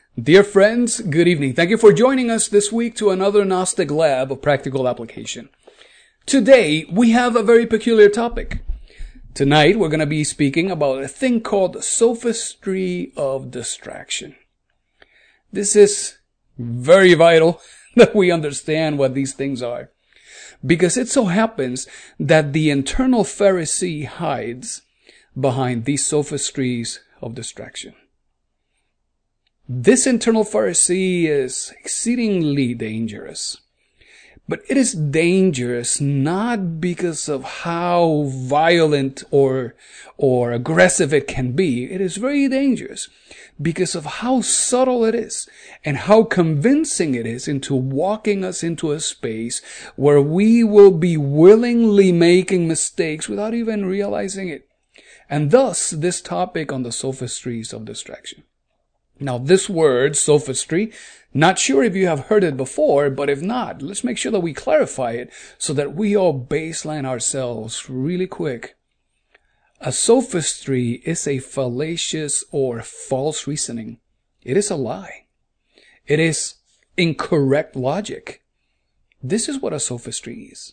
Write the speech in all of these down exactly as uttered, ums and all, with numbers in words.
Dear friends, good evening. Thank you for joining us this week to another Gnostic Lab of Practical Application. Today, we have a very peculiar topic. Tonight, we're going to be speaking about a thing called sophistry of distraction. This is very vital that we understand what these things are, because it so happens that the internal Pharisee hides behind these sophistries of distraction. This internal Pharisee is exceedingly dangerous. But it is dangerous not because of how violent or, or aggressive it can be. It is very dangerous because of how subtle it is and how convincing it is into walking us into a space where we will be willingly making mistakes without even realizing it. And thus, this topic on the sophistries of distraction. Now, this word, sophistry, not sure if you have heard it before, but if not, let's make sure that we clarify it so that we all baseline ourselves really quick. A sophistry is a fallacious or false reasoning. It is a lie. It is incorrect logic. This is what a sophistry is.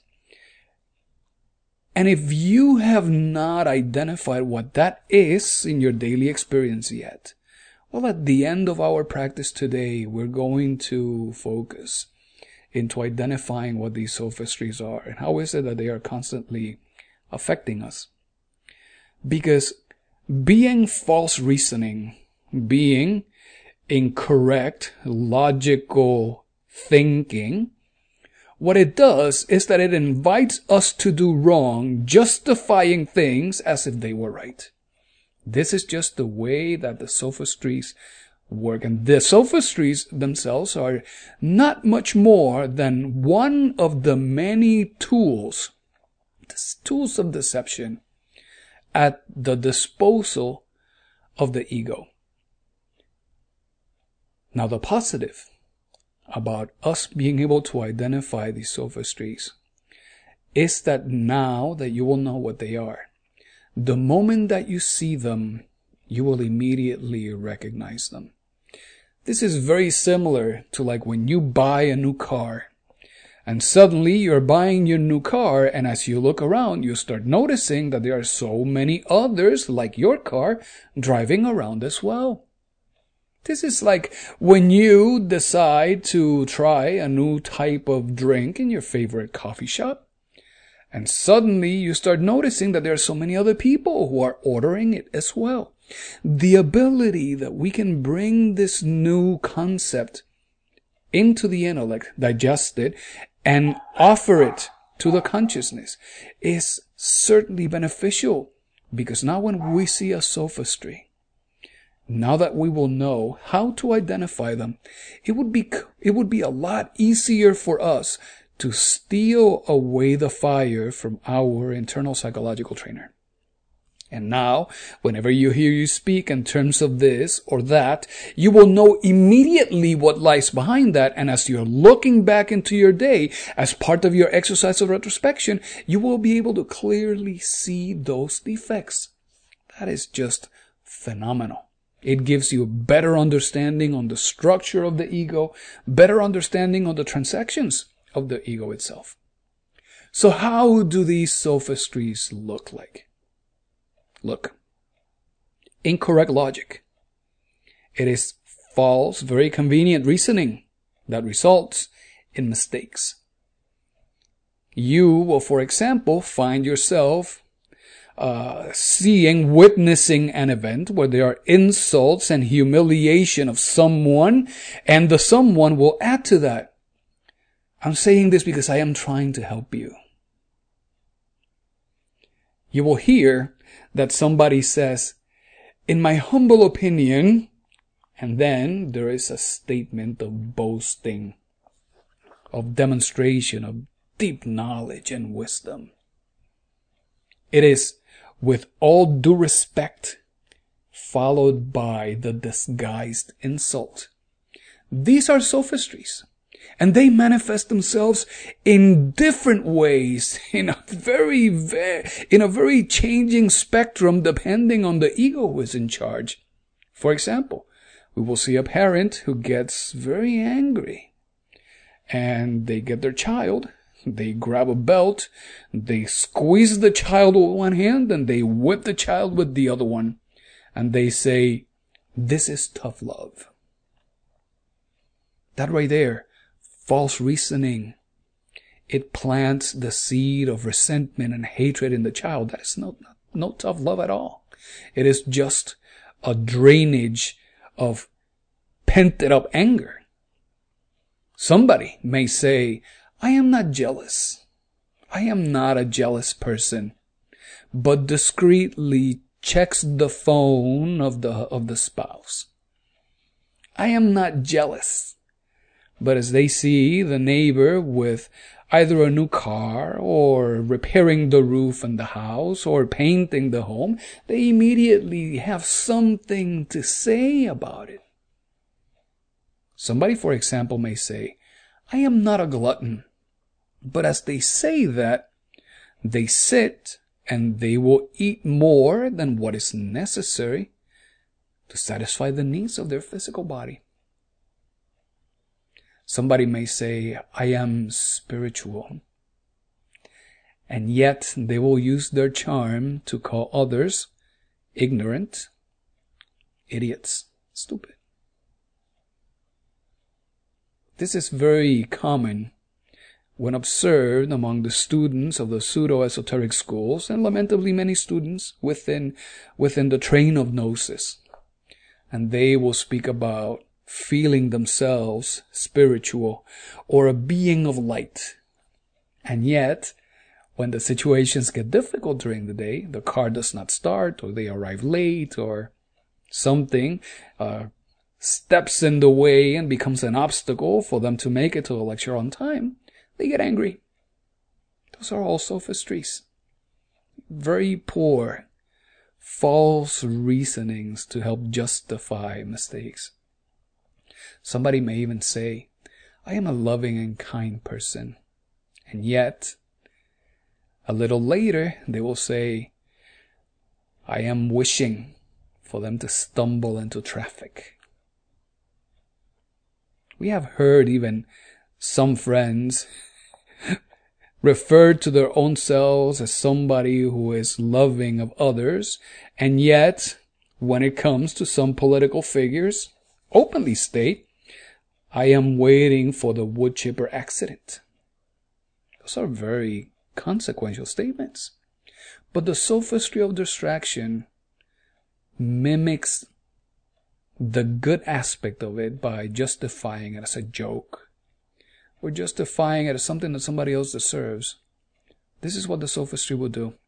And if you have not identified what that is in your daily experience yet, well, at the end of our practice today, we're going to focus into identifying what these sophistries are and how is it that they are constantly affecting us. Because being false reasoning, being incorrect, logical thinking, what it does is that it invites us to do wrong, justifying things as if they were right. This is just the way that the sophistries work. And the sophistries themselves are not much more than one of the many tools, tools of deception at the disposal of the ego. Now, the positive about us being able to identify these sophistries is that now that you will know what they are, the moment that you see them, you will immediately recognize them. This is very similar to like when you buy a new car and suddenly you're buying your new car, and as you look around, you start noticing that there are so many others like your car driving around as well. This is like when you decide to try a new type of drink in your favorite coffee shop. And suddenly you start noticing that there are so many other people who are ordering it as well. The ability that we can bring this new concept into the intellect, digest it, and offer it to the consciousness is certainly beneficial. Because now when we see a sophistry, now that we will know how to identify them, it would be, it would be a lot easier for us to steal away the fire from our internal psychological trainer. And now, whenever you hear you speak in terms of this or that, you will know immediately what lies behind that. And as you're looking back into your day as part of your exercise of retrospection, you will be able to clearly see those defects. That is just phenomenal. It gives you a better understanding on the structure of the ego, better understanding on the transactions of the ego itself. So how do these sophistries look like? Look, incorrect logic. It is false, very convenient reasoning that results in mistakes. You will, for example, find yourself uh, seeing, witnessing an event where there are insults and humiliation of someone, and the someone will add to that. I'm saying this because I am trying to help you. You will hear that somebody says, in my humble opinion, and then there is a statement of boasting, of demonstration of deep knowledge and wisdom. It is with all due respect, followed by the disguised insult. These are sophistries. And they manifest themselves in different ways, in a very, very, in a very changing spectrum depending on the ego who is in charge. For example, We will see a parent who gets very angry, and they get their child, they grab a belt, they squeeze the child with one hand, and they whip the child with the other one, and they say, "This is tough love." That right there, false reasoning. It plants the seed of resentment and hatred in the child. That is no, no tough love at all. It is just a drainage of pent up anger. Somebody may say, "I am not jealous. I am not a jealous person," but discreetly checks the phone of the, of the spouse. "I am not jealous." But as they see the neighbor with either a new car or repairing the roof in the house or painting the home, they immediately have something to say about it. Somebody, for example, may say, "I am not a glutton." But as they say that, they sit and they will eat more than what is necessary to satisfy the needs of their physical body. Somebody may say, "I am spiritual." And yet they will use their charm to call others ignorant, idiots, stupid. This is very common when observed among the students of the pseudo-esoteric schools, and lamentably many students within, within the train of gnosis. And they will speak about feeling themselves spiritual or a being of light. And yet, when the situations get difficult during the day, the car does not start, or they arrive late, or something uh, steps in the way and becomes an obstacle for them to make it to a lecture on time, they get angry. Those are all sophistries. Very poor, false reasonings to help justify mistakes. Somebody may even say, "I am a loving and kind person." And yet, a little later, they will say, "I am wishing for them to stumble into traffic." We have heard even some friends refer to their own selves as somebody who is loving of others, and yet, when it comes to some political figures, openly state, "I am waiting for the wood chipper accident." Those are very consequential statements. But the sophistry of distraction mimics the good aspect of it by justifying it as a joke, or justifying it as something that somebody else deserves. This is what the sophistry will do.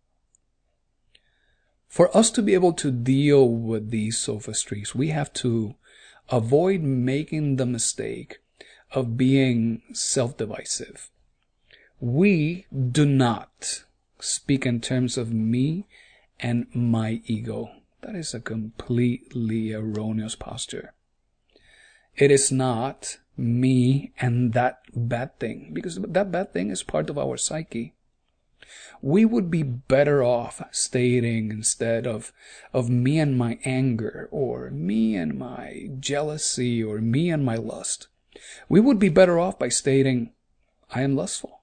For us to be able to deal with these sophistries, we have to avoid making the mistake of being self-divisive. We do not speak in terms of me and my ego. That is a completely erroneous posture. It is not me and that bad thing, because that bad thing is part of our psyche. We would be better off stating, instead of, of me and my anger, or me and my jealousy, or me and my lust, we would be better off by stating, "I am lustful,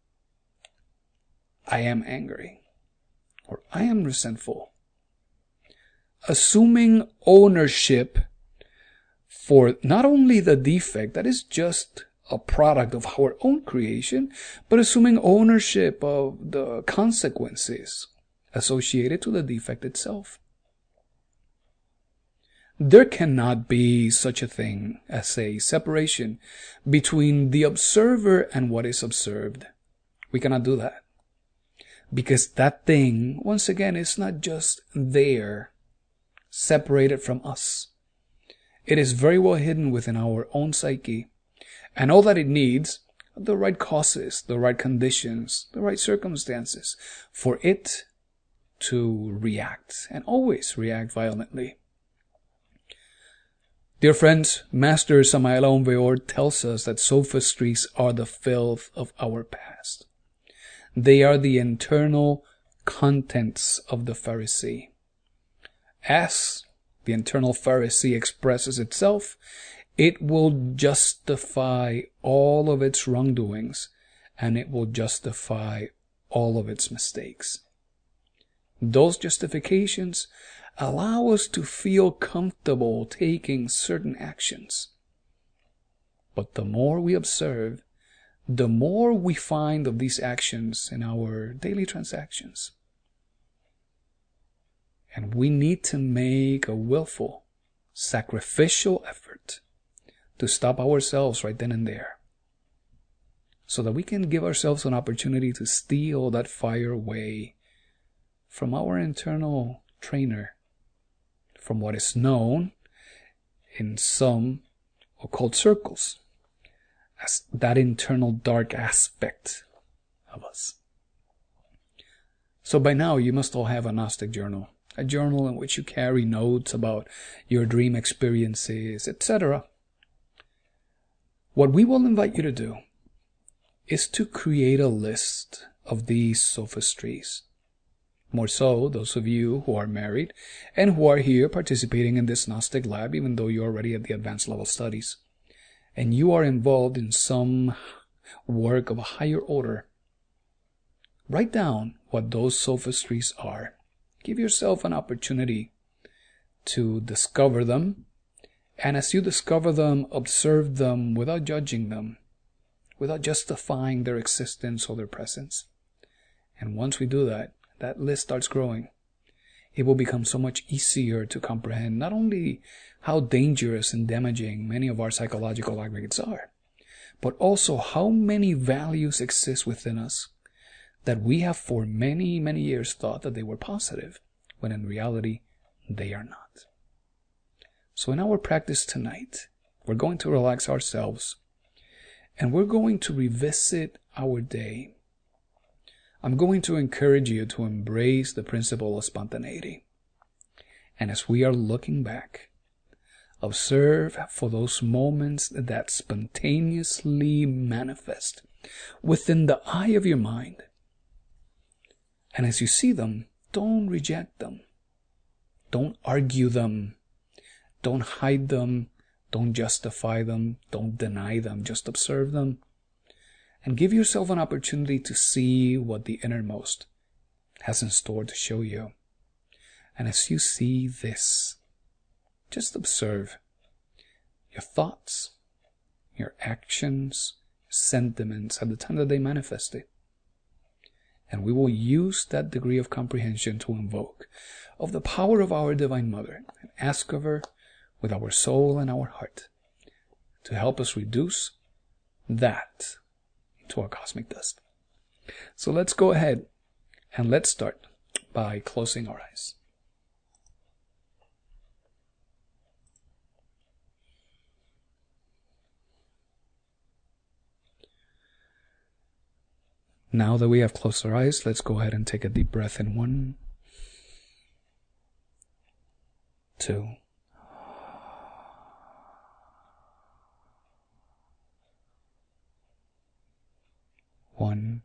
I am angry, or I am resentful." Assuming ownership for not only the defect that is just a product of our own creation, but assuming ownership of the consequences associated to the defect itself. There cannot be such a thing as a separation between the observer and what is observed. We cannot do that. Because that thing, once again, is not just there, separated from us. It is very well hidden within our own psyche. And all that it needs are the right causes, the right conditions, the right circumstances for it to react, and always react violently. Dear friends, Master Samael Aun Weor tells us that sophistries are the filth of our past. They are the internal contents of the Pharisee. As the internal Pharisee expresses itself, it will justify all of its wrongdoings, and it will justify all of its mistakes. Those justifications allow us to feel comfortable taking certain actions. But the more we observe, the more we find of these actions in our daily transactions. And we need to make a willful, sacrificial effort to stop ourselves right then and there, so that we can give ourselves an opportunity to steal that fire away from our internal trainer, from what is known in some occult circles as that internal dark aspect of us. So by now you must all have a Gnostic journal, a journal in which you carry notes about your dream experiences, et cetera. What we will invite you to do is to create a list of these sophistries. More so, those of you who are married and who are here participating in this Gnostic lab, even though you're already at the advanced level studies, and you are involved in some work of a higher order. Write down what those sophistries are. Give yourself an opportunity to discover them, and as you discover them, observe them without judging them, without justifying their existence or their presence. And once we do that, that list starts growing. It will become so much easier to comprehend not only how dangerous and damaging many of our psychological aggregates are, but also how many values exist within us that we have for many, many years thought that they were positive, when in reality, they are not. So in our practice tonight, we're going to relax ourselves, and we're going to revisit our day. I'm going to encourage you to embrace the principle of spontaneity. And as we are looking back, observe for those moments that spontaneously manifest within the eye of your mind. And as you see them, don't reject them. Don't argue them. Don't hide them. Don't justify them. Don't deny them. Just observe them. And give yourself an opportunity to see what the innermost has in store to show you. And as you see this, just observe your thoughts, your actions, sentiments at the time that they manifest it. And we will use that degree of comprehension to invoke of the power of our Divine Mother and ask of her with our soul and our heart to help us reduce that to our cosmic dust. So let's go ahead and let's start by closing our eyes. Now that we have closed our eyes, let's go ahead and take a deep breath in one, two, one,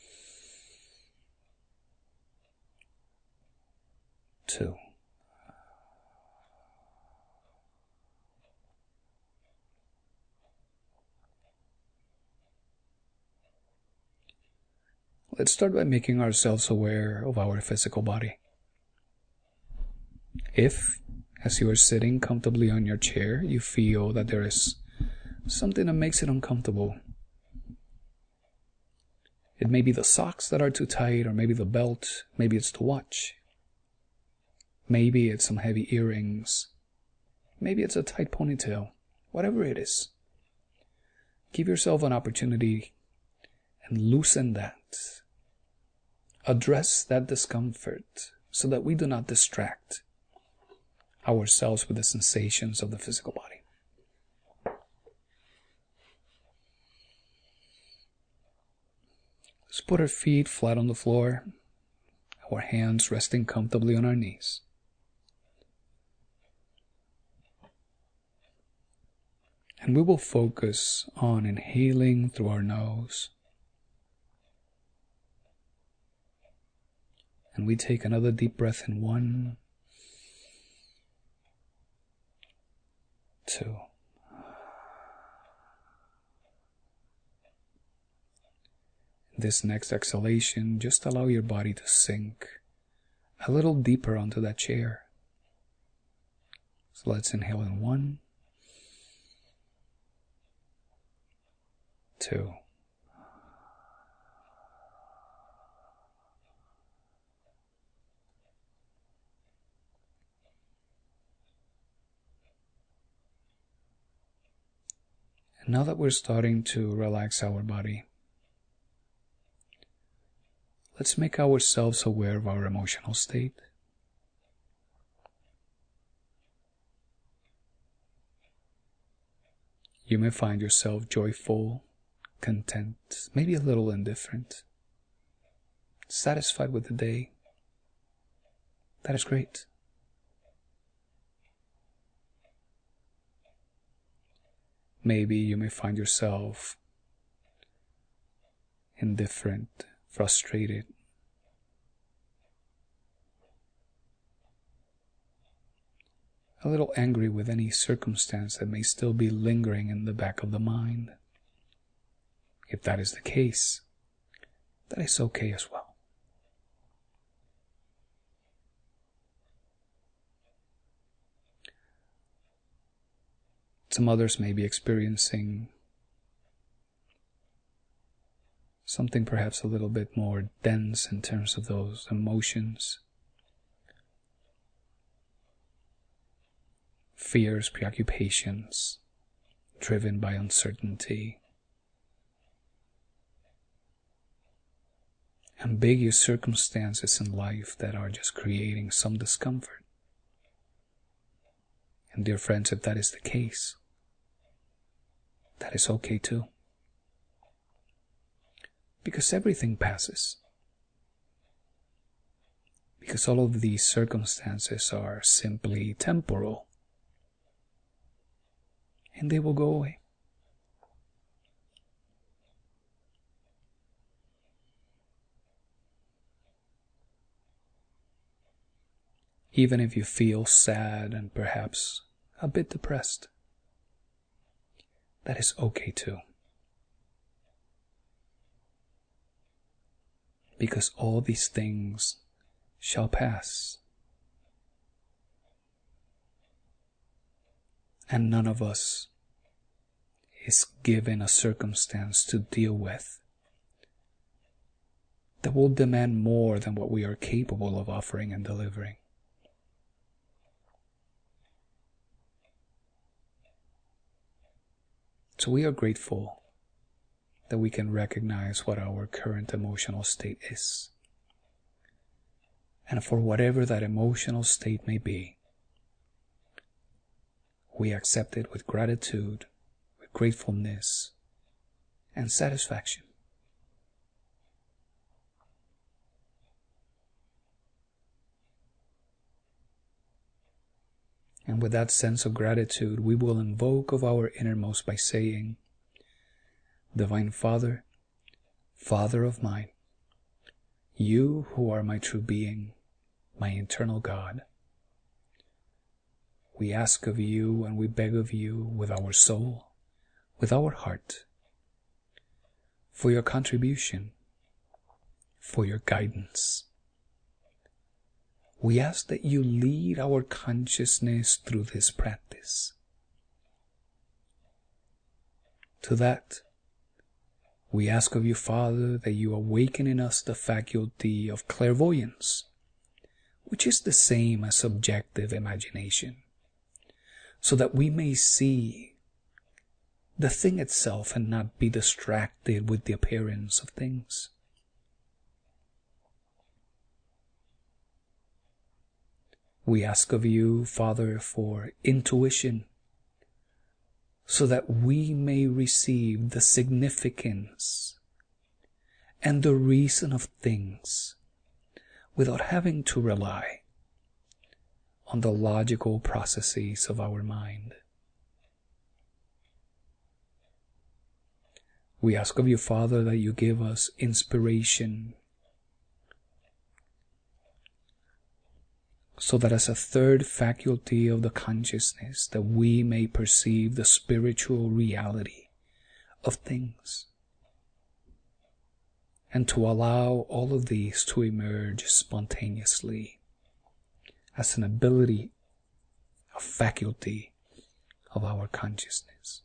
two. Let's start by making ourselves aware of our physical body. If, as you are sitting comfortably on your chair, you feel that there is something that makes it uncomfortable, it may be the socks that are too tight, or maybe the belt, maybe it's the watch, maybe it's some heavy earrings, maybe it's a tight ponytail, whatever it is. Give yourself an opportunity and loosen that. Address that discomfort so that we do not distract ourselves with the sensations of the physical body. Let's put our feet flat on the floor, our hands resting comfortably on our knees. And we will focus on inhaling through our nose. And we take another deep breath in one, two. This next exhalation, just allow your body to sink a little deeper onto that chair. So let's inhale in one, two. And now that we're starting to relax our body, let's make ourselves aware of our emotional state. You may find yourself joyful, content, maybe a little indifferent, satisfied with the day. That is great. Maybe you may find yourself indifferent, frustrated, a little angry with any circumstance that may still be lingering in the back of the mind. If that is the case, that is okay as well. Some others may be experiencing something perhaps a little bit more dense in terms of those emotions. Fears, preoccupations, driven by uncertainty. Ambiguous circumstances in life that are just creating some discomfort. And dear friends, if that is the case, that is okay too. Because everything passes. Because all of these circumstances are simply temporal. And they will go away. Even if you feel sad and perhaps a bit depressed, that is okay too. Because all these things shall pass. And none of us is given a circumstance to deal with that will demand more than what we are capable of offering and delivering. So we are grateful that we can recognize what our current emotional state is. And for whatever that emotional state may be, we accept it with gratitude, with gratefulness, and satisfaction. And with that sense of gratitude, we will invoke of our innermost by saying, Divine Father, Father of mine, you who are my true being, my eternal God, we ask of you and we beg of you with our soul, with our heart, for your contribution, for your guidance. We ask that you lead our consciousness through this practice. To that, we ask of you, Father, that you awaken in us the faculty of clairvoyance, which is the same as subjective imagination, so that we may see the thing itself and not be distracted with the appearance of things. We ask of you, Father, for intuition, so that we may receive the significance and the reason of things without having to rely on the logical processes of our mind. We ask of you, Father, that you give us inspiration so that as a third faculty of the consciousness that we may perceive the spiritual reality of things, and to allow all of these to emerge spontaneously as an ability, a faculty of our consciousness.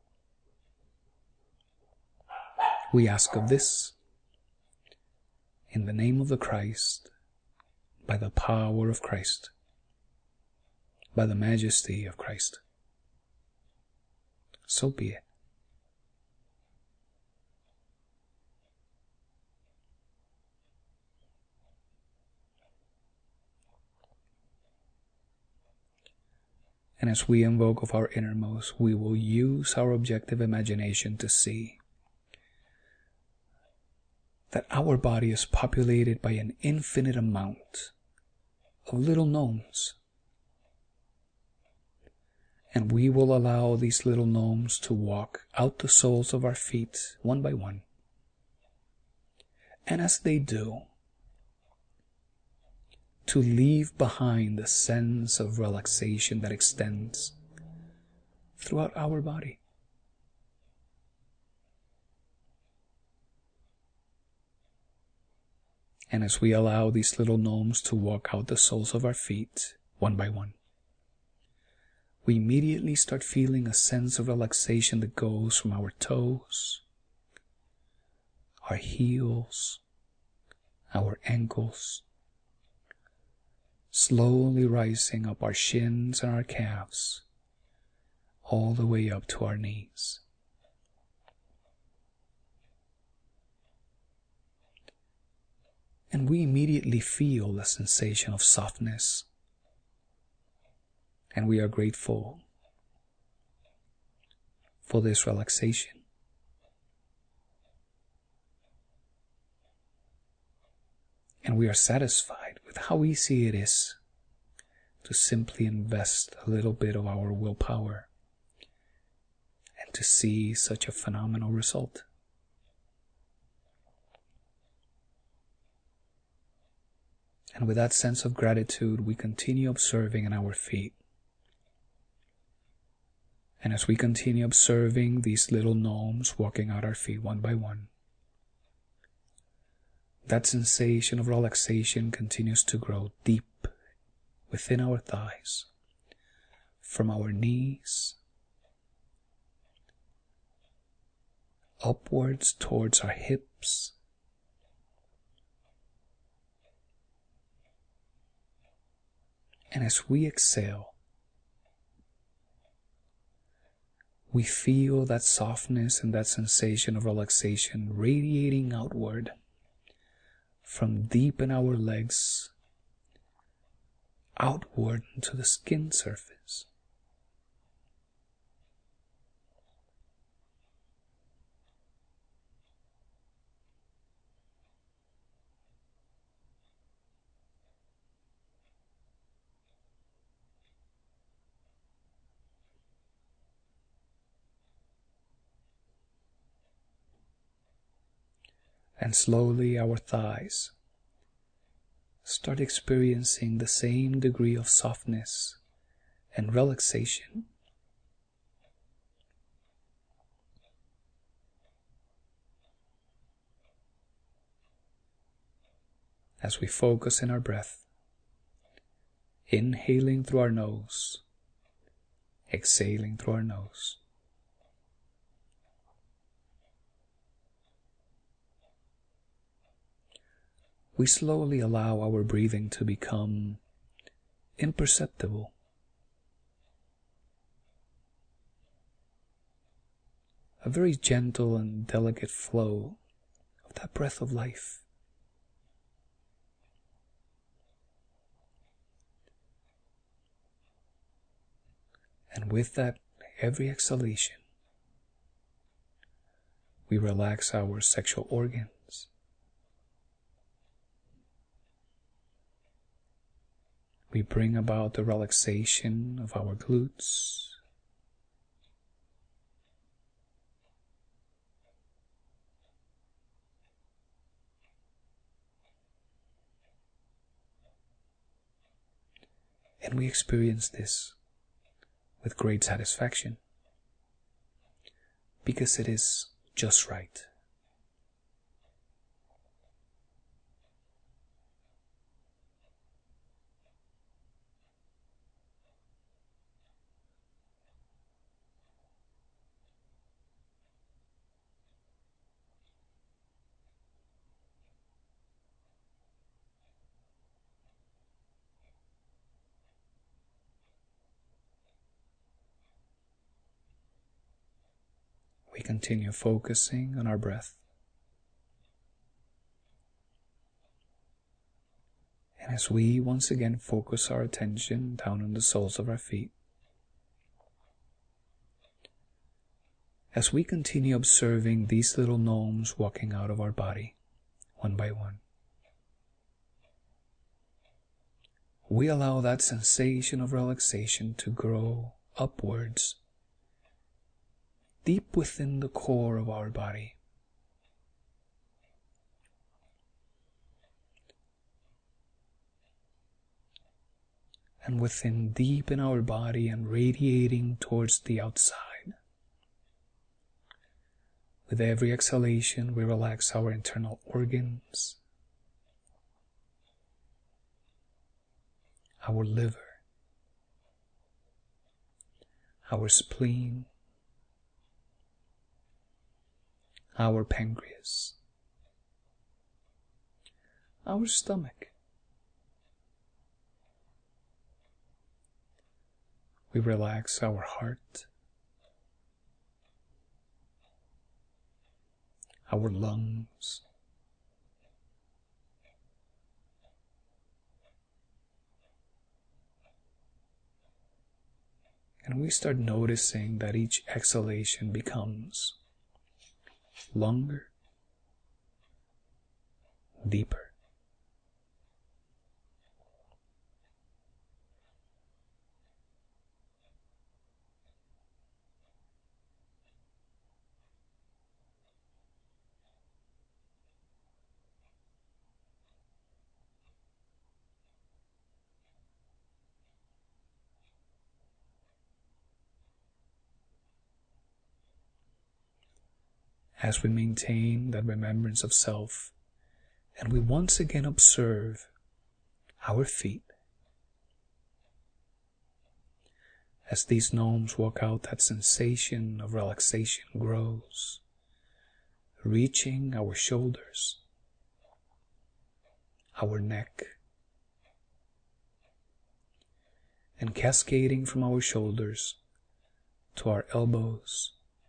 We ask of this in the name of the Christ, by the power of Christ, by the majesty of Christ. So be it. And as we invoke of our innermost, we will use our objective imagination to see that our body is populated by an infinite amount of little gnomes. And we will allow these little gnomes to walk out the soles of our feet one by one. And as they do, to leave behind the sense of relaxation that extends throughout our body. And as we allow these little gnomes to walk out the soles of our feet, one by one, we immediately start feeling a sense of relaxation that goes from our toes, our heels, our ankles, slowly rising up our shins and our calves, all the way up to our knees. And we immediately feel a sensation of softness. And we are grateful for this relaxation. And we are satisfied with how easy it is to simply invest a little bit of our willpower and to see such a phenomenal result. And with that sense of gratitude, we continue observing in our feet. And as we continue observing these little gnomes walking out our feet one by one, that sensation of relaxation continues to grow deep within our thighs, from our knees upwards towards our hips, and as we exhale, we feel that softness and that sensation of relaxation radiating outward from deep in our legs, outward into the skin surface. And slowly our thighs start experiencing the same degree of softness and relaxation. As we focus in our breath, inhaling through our nose, exhaling through our nose. We slowly allow our breathing to become imperceptible. A very gentle and delicate flow of that breath of life. And with that, every exhalation, we relax our sexual organs. We bring about the relaxation of our glutes, And we experience this with great satisfaction because it is just right. We continue focusing on our breath. And as we once again focus our attention down on the soles of our feet, as we continue observing these little gnomes walking out of our body, one by one, we allow that sensation of relaxation to grow upwards, deep within the core of our body. And within deep in our body and radiating towards the outside. With every exhalation, we relax our internal organs, our liver, our spleen, our pancreas, our stomach. We relax our heart, our lungs, and we start noticing that each exhalation becomes longer, deeper. As we maintain that remembrance of self, and we once again observe our feet. As these gnomes walk out, that sensation of relaxation grows, reaching our shoulders, our neck, and cascading from our shoulders to our elbows,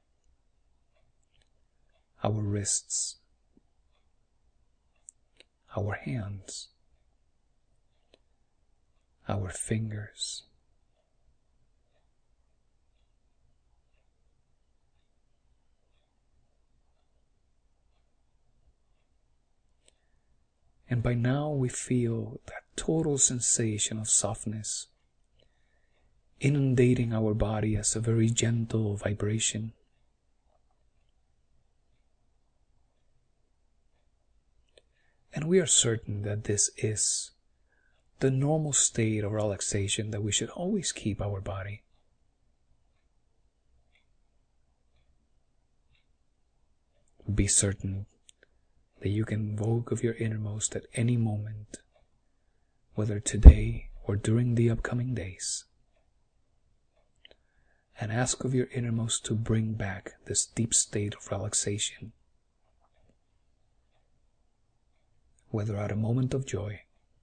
our wrists, our hands, our fingers, and by now we feel that total sensation of softness inundating our body as a very gentle vibration. And we are certain that this is the normal state of relaxation that we should always keep our body. Be certain that you can invoke of your innermost at any moment, whether today or during the upcoming days, and ask of your innermost to bring back this deep state of relaxation, whether at a moment of joy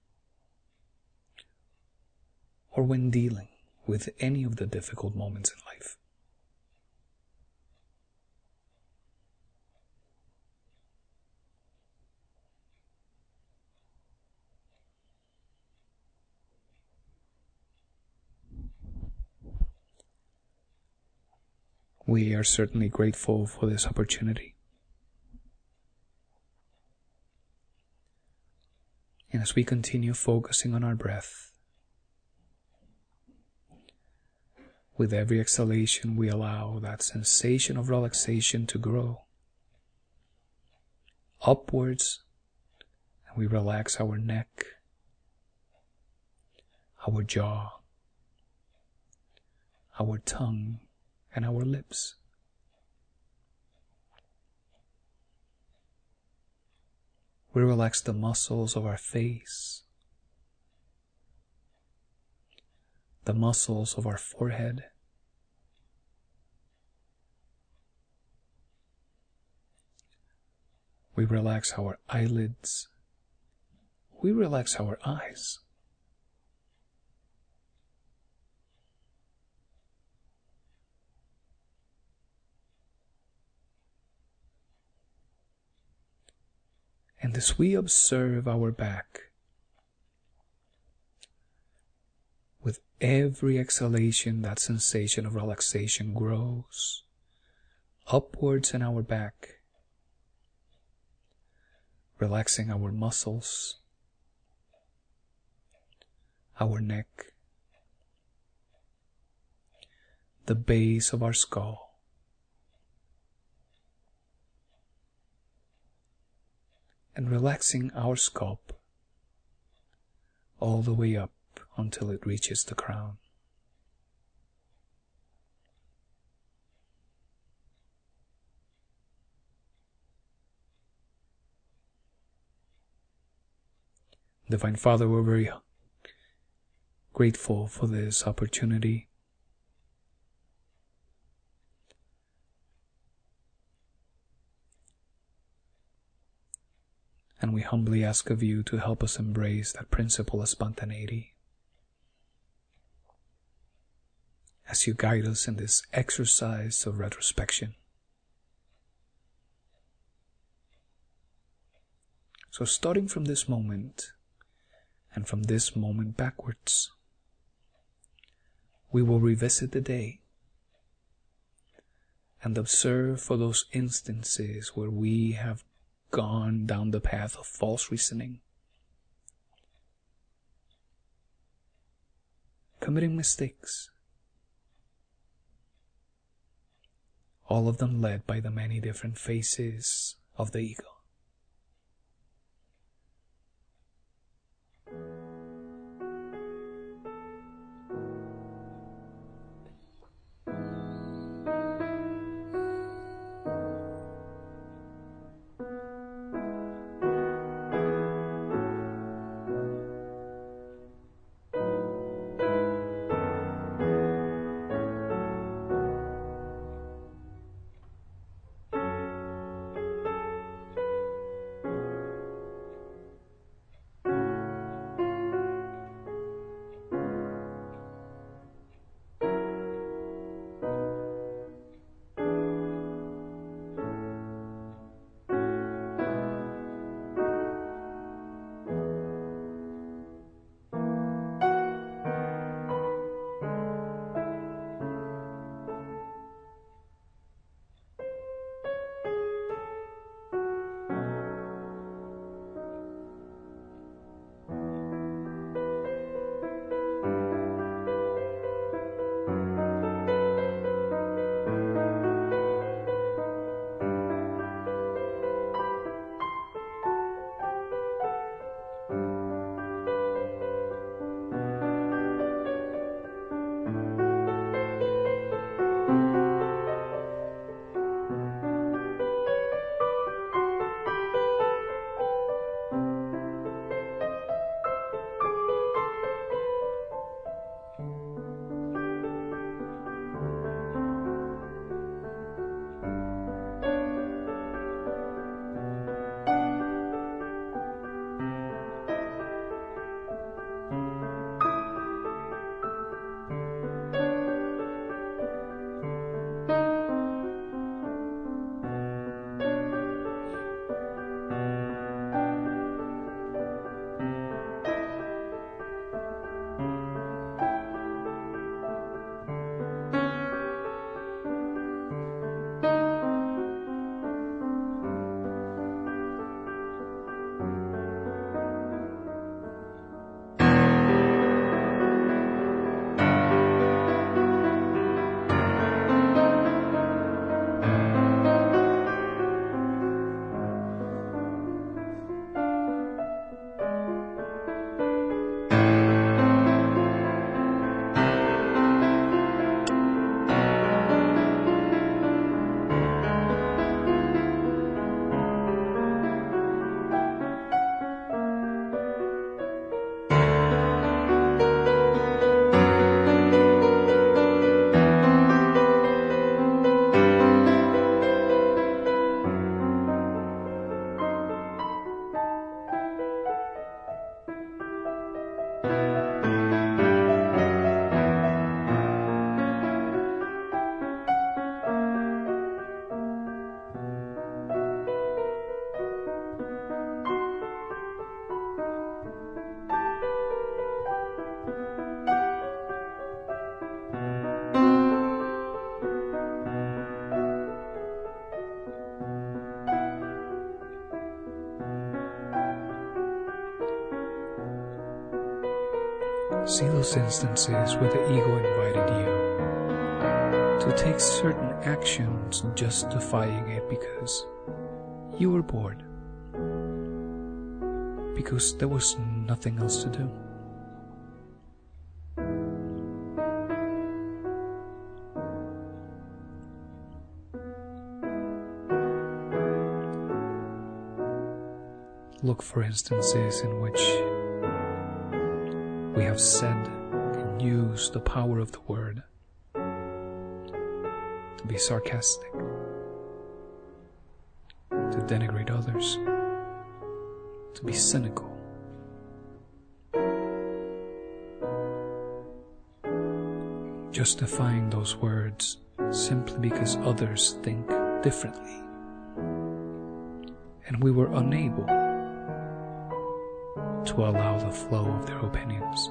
or when dealing with any of the difficult moments in life. We are certainly grateful for this opportunity. And as we continue focusing on our breath, with every exhalation we allow that sensation of relaxation to grow upwards, and we relax our neck, our jaw, our tongue, and our lips. We relax the muscles of our face, the muscles of our forehead, we relax our eyelids, we relax our eyes. And as we observe our back, with every exhalation, that sensation of relaxation grows upwards in our back, relaxing our muscles, our neck, the base of our skull, and relaxing our scalp all the way up until it reaches the crown. Divine Father, we're very grateful for this opportunity. And we humbly ask of you to help us embrace that principle of spontaneity as you guide us in this exercise of retrospection. So starting from this moment, and from this moment backwards, we will revisit the day and observe for those instances where we have gone down the path of false reasoning, committing mistakes, all of them led by the many different faces of the ego. See those instances where the ego invited you to take certain actions, justifying it because you were bored, because there was nothing else to do. Look for instances in which we have said and used the power of the word to be sarcastic, to denigrate others, to be cynical. Justifying those words simply because others think differently, and we were unable to allow the flow of their opinions.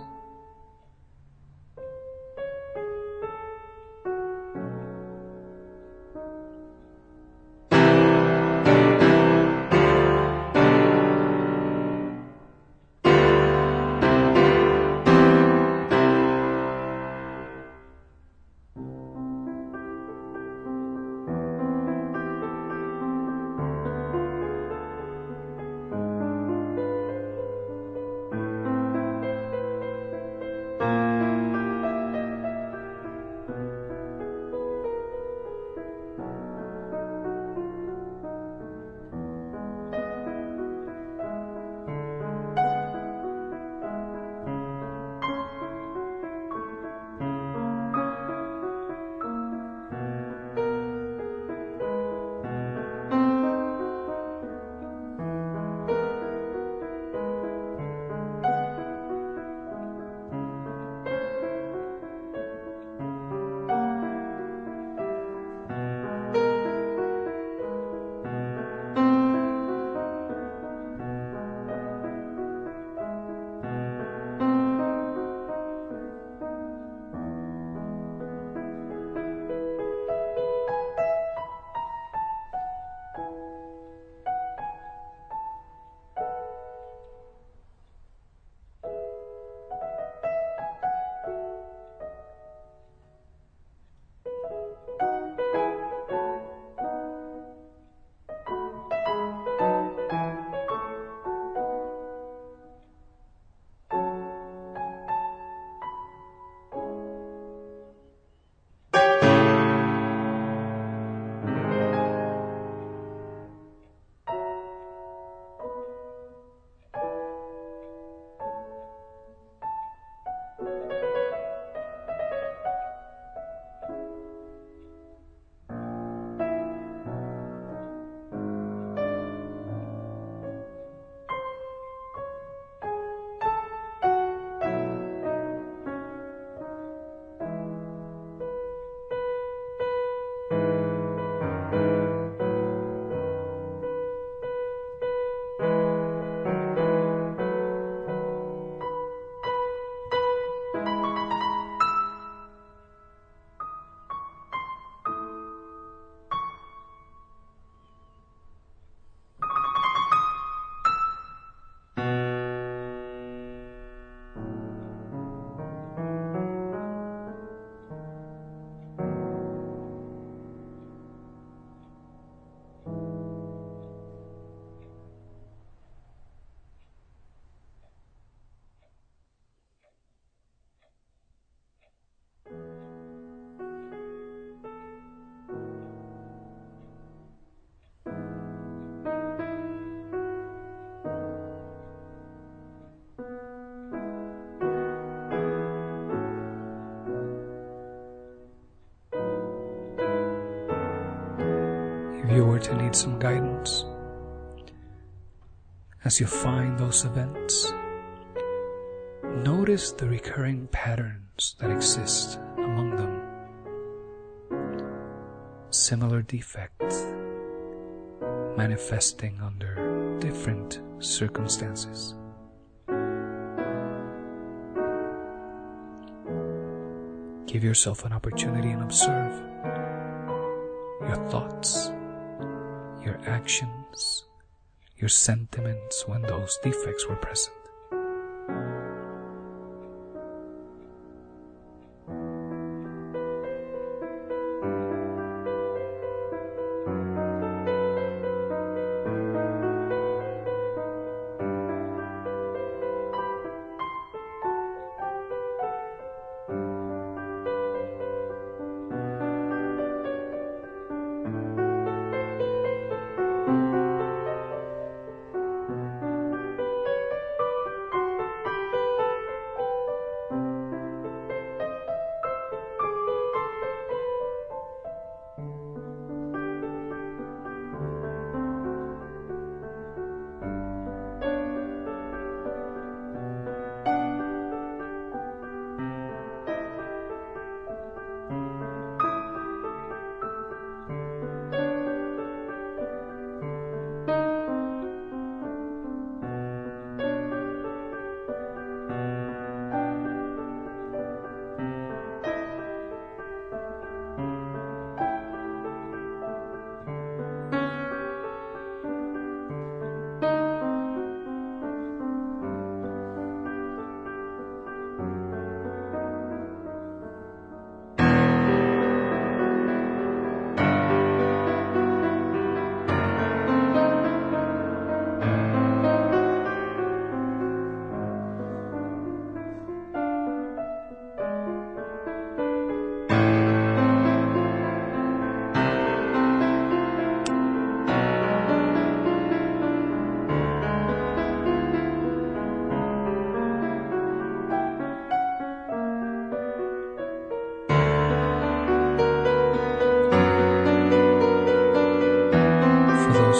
If you were to need some guidance as you find those events, notice the recurring patterns that exist among them. Similar defects manifesting under different circumstances. Give yourself an opportunity and observe your thoughts, your actions, your sentiments when those defects were present.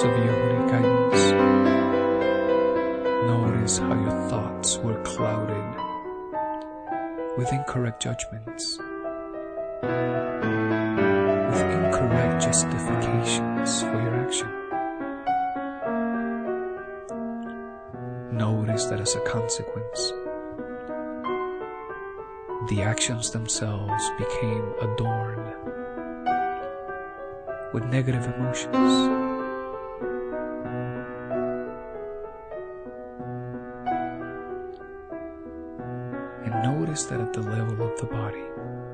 those of you who need guidance, notice how your thoughts were clouded with incorrect judgments, with incorrect justifications for your action. Notice that as a consequence, the actions themselves became adorned with negative emotions. And notice that at the level of the body,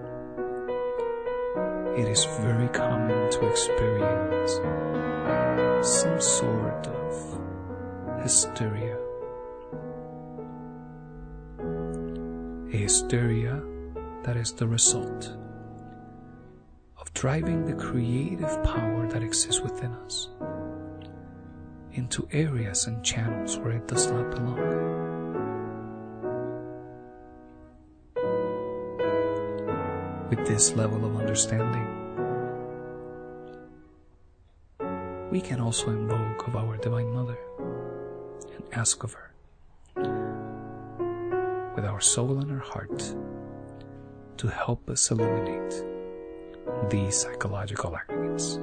it is very common to experience some sort of hysteria. A hysteria that is the result of driving the creative power that exists within us into areas and channels where it does not belong. With this level of understanding, we can also invoke of our Divine Mother and ask of her, with our soul and our heart, to help us eliminate these psychological aggregates.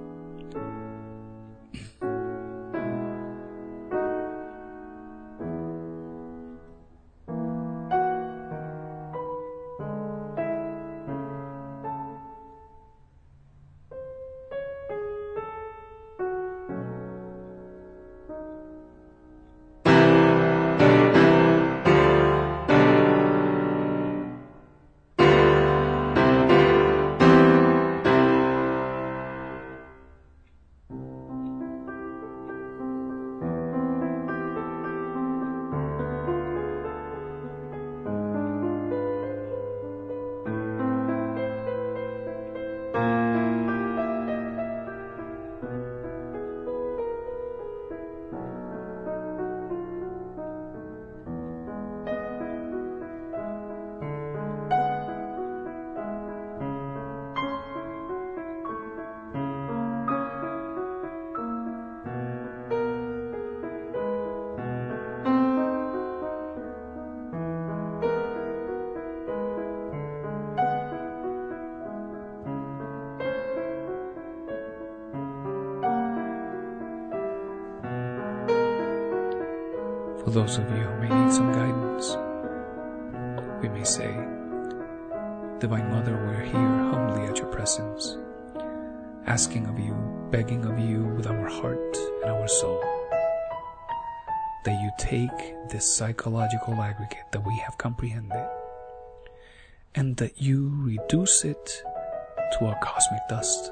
For those of you who may need some guidance, we may say, Divine Mother, we're here humbly at your presence, asking of you, begging of you with our heart and our soul, that you take this psychological aggregate that we have comprehended, and that you reduce it to a cosmic dust.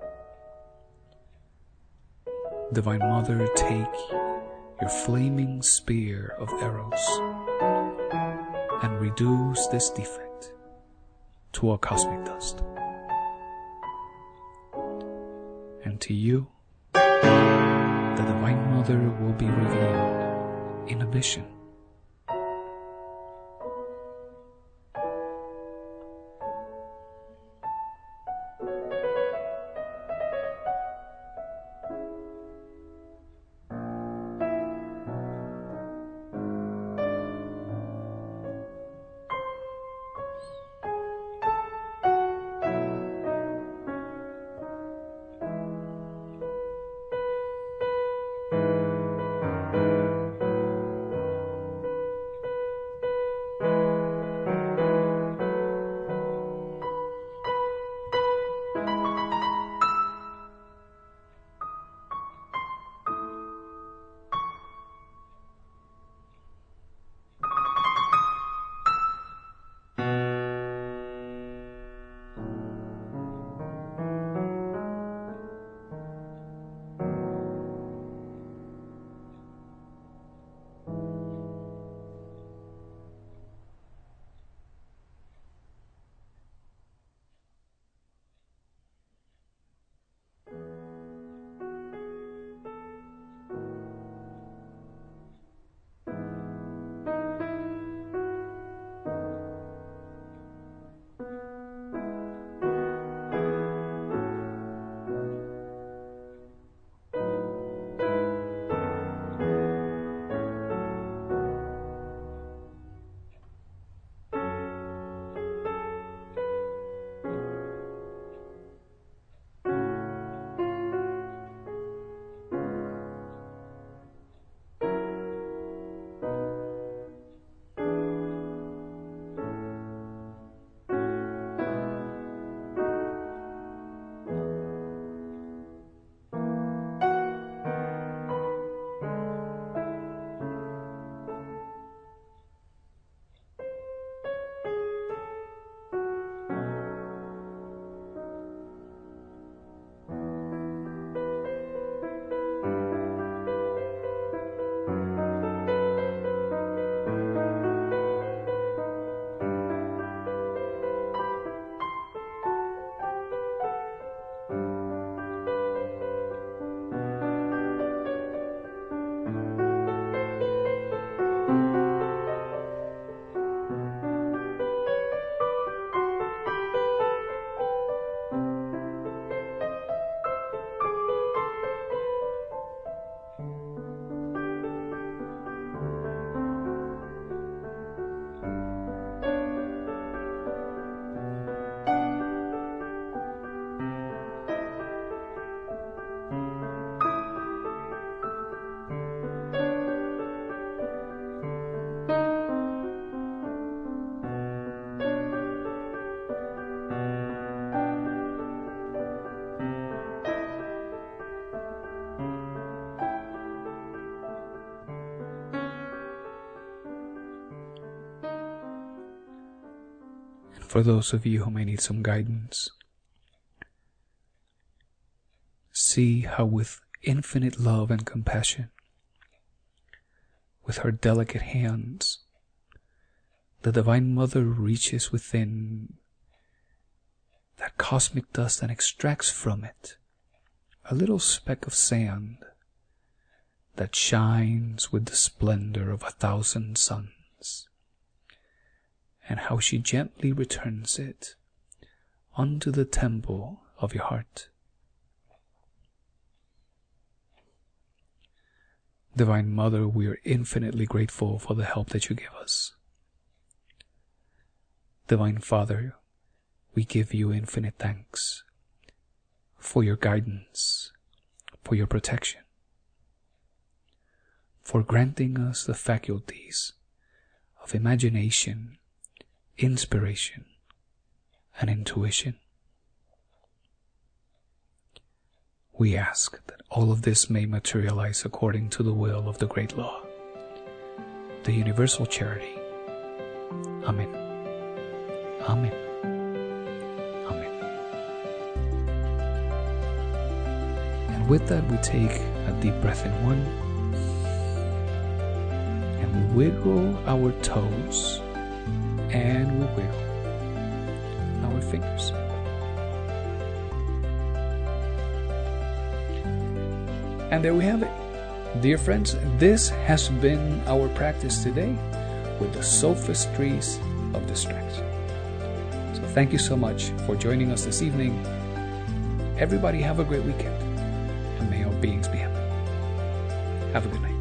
Divine Mother, take your flaming spear of arrows and reduce this defect to a cosmic dust. And to you, the Divine Mother will be revealed in a vision. for those of you who may need some guidance. See how with infinite love and compassion, with her delicate hands, the Divine Mother reaches within that cosmic dust and extracts from it a little speck of sand that shines with the splendor of a thousand suns, and how she gently returns it unto the temple of your heart. Divine Mother, we are infinitely grateful for the help that you give us. Divine Father, we give you infinite thanks for your guidance, for your protection, for granting us the faculties of imagination, inspiration, and intuition. We ask that all of this may materialize according to the will of the great law, the universal charity. Amen. Amen. Amen. And with that, we take a deep breath in one, and we wiggle our toes, and we wiggle our fingers. And there we have it. Dear friends, this has been our practice today with the sophistries of distraction. So thank you so much for joining us this evening. Everybody have a great weekend, and may all beings be happy. Have a good night.